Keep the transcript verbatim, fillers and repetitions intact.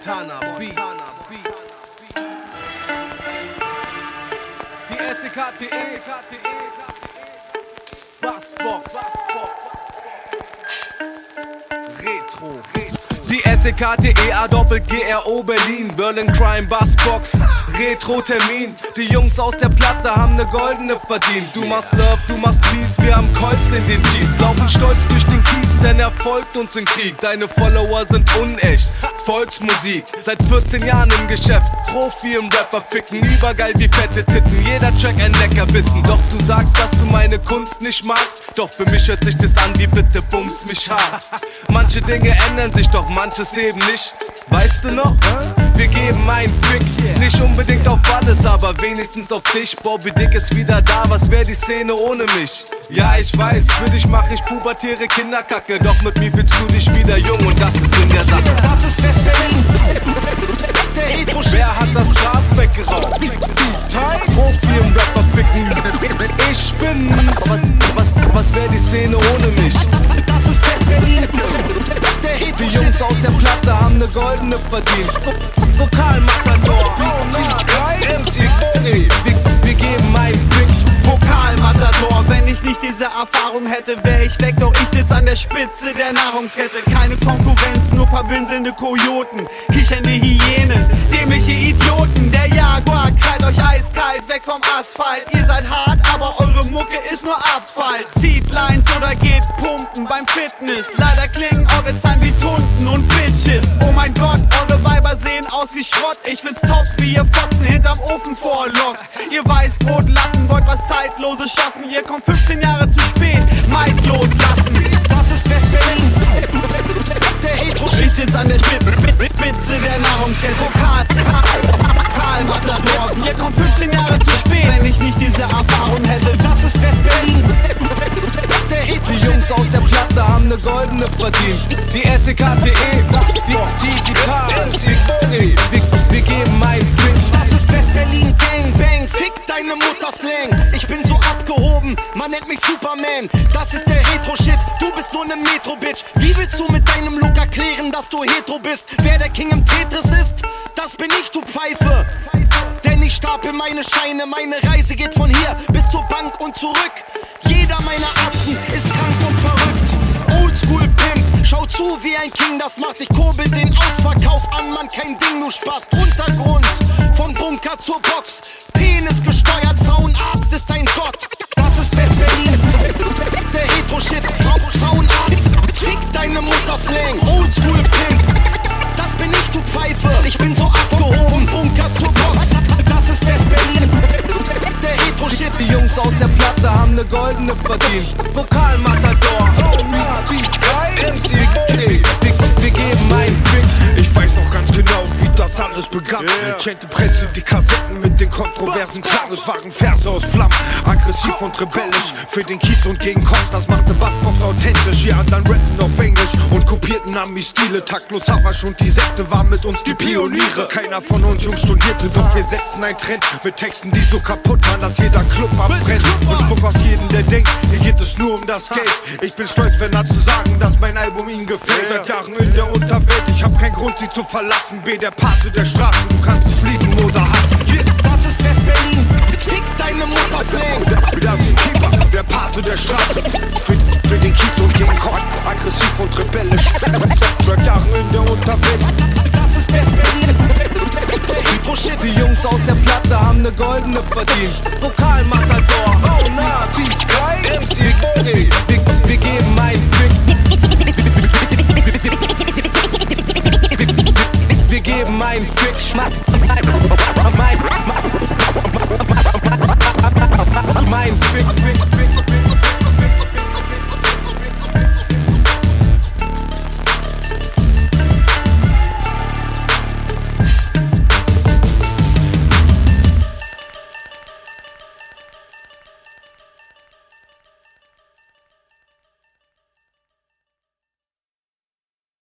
Montana Beats. Die S E K T E Bassbox. Retro. Die S E K T E A Doppel G R O Berlin, Berlin Crime Bassbox, Retro-Termin. Die Jungs aus der Platte haben ne goldene verdient. Du machst Love, du machst Peace, wir haben Colts in den Jeans. Laufen stolz durch den Kiez, denn er folgt uns im Krieg. Deine Follower sind unecht, Volksmusik. Seit vierzehn Jahren im Geschäft, Profi im Rapper ficken. Übergeil wie fette Titten, jeder Track ein Leckerbissen. Doch du sagst, dass du meine Kunst nicht magst. Doch für mich hört sich das an wie bitte bums mich hart. Manche Dinge ändern sich, doch manches eben nicht. Weißt du noch? Wir geben einen Fick. Nicht unbedingt auf alles, aber wenigstens auf dich. Bobby Dick ist wieder da, was wär die Szene ohne mich? Ja, ich weiß, für dich mach ich pubertäre Kinderkacke. Doch mit mir fühlst du dich wieder jung und das ist in der Sache. Das ist West-Berlin, der Retro-Shit. Wer hat das Gras weggeraucht? Profi im Rapper ficken. Ich bin's. Was, was, was wär die Szene ohne mich? Das ist West-Berlin, der Retro-Shit. Die Jungs aus der Platte haben ne goldene verdient. Vokalmatador, M C Boni. Wir, wir geben einen Fick. Vokalmatador, wenn ich nicht diese Erfahrung hätte, wär ich weg, doch ich sitz an der Spitze der Nahrungskette. Keine Konkurrenz, nur paar winselnde Kojoten, kichernde Hyänen, dämliche Idioten. Der Jaguar krallt euch eiskalt weg vom Asphalt. Ihr seid hart, aber eure Mucke ist nur Abfall. Zieht Lines oder geht pumpen beim Fitness. Leider klingen eure Zahlen wie Tunden und Bitches. Oh mein Gott, eure Weiber sehen aus wie Schrott. Ich find's top, wie ihr Fotzen hinterm Ofen vorlockt. Ihr Weißbrotlappen wollt was Zeitloses schaffen. Ihr kommt fünfzehn Jahre zu spät, Mike loslassen. Das ist West-Berlin, der Retro-Shit. Ich sitz an der Spitze der Nahrungskette. Vokal, Vokalmatador. Ihr kommt fünfzehn Jahre zu spät, wenn ich nicht diese Erfahrung hätte. Das ist West-Berlin, der Die Retro-Shit. Jungs aus der Platte haben ne goldene verdient. Die S E K T E, die digital. M C Boni. Wir, wir geben einen Fick. Das ist West-Berlin, Gang Bang, fick deine Mutter Slang. Ich bin so abgehoben, man nennt mich Superman. Das ist der Retro-Shit, du bist nur ne Metro-Bitch. Wie willst du mit deinem Look erklären, dass du hetero bist? Wer der King im Tetris ist, das bin ich, du Pfeife. Denn ich stapel meine Scheine, meine Reise geht von hier bis zur Bank und zurück. Jeder meiner Achsen ist krank und verrückt. Oldschool Pimp, schau zu wie ein King das macht. Ich kurbel den Ausverkauf an, Mann, kein Ding, du Spaß. Untergrund, vom Bunker zur Box. Penis gesteuert, Frauenarzt ist ein Gott. Das ist West-Berlin, der Retro-Shit. Frauenarzt, fick deine Mutter Slang. Oldschool Pimp, das bin ich, du Pfeife. Ich bin so abgehoben, vom Bunker zur Box. Das ist West-Berlin, der Retro-Shit. Die Jungs aus der Platte haben ne goldene verdient. Vokalmatador, M C Boni. Wir, wir geben einen Fick. Ich weiß noch ganz genau, wie das alles begann. Yeah. Chante Presse, die Kassetten mit den kontroversen Klang. Es waren Verse aus Flammen, aggressiv und rebellisch. Für den Kiez und gegen Cops, das machte Bassbox authentisch. Die anderen rappen auf Englisch und kopierten Ami-Stile. Taktlos Havasch und die Sekte waren mit uns die Pioniere. Keiner von uns Jungs studierte, doch wir setzten einen Trend. Mit Texten, die so kaputt waren, dass jeder Club abbrennt. Und Spuck auf jeden, der denkt, hier geht es nur um das Geld. Ich bin stolz, wenn er zu sagen, dass mein Album ihm gefällt. Seit Jahren in der Unterwelt, ich hab keinen Grund, sie zu verlassen. B, der Pate der Straßen, du kannst es lieben oder hassen. Das ist West-Berlin, fick deine Mutter Slang. Der, der, der Pate der Straße, für, für den Kiez und gegen Kopf, aggressiv und rebellisch. Seit Jahren in der Unterwelt. Das ist West-Berlin, der Retro-Shit. Die Jungs aus der Platte haben ne goldene verdient. Vokalmatador, oh na, Beat, M C Boni. Wir, wir geben einen Fick. Wir geben einen Fick. Mein Fick, Fick, Fick.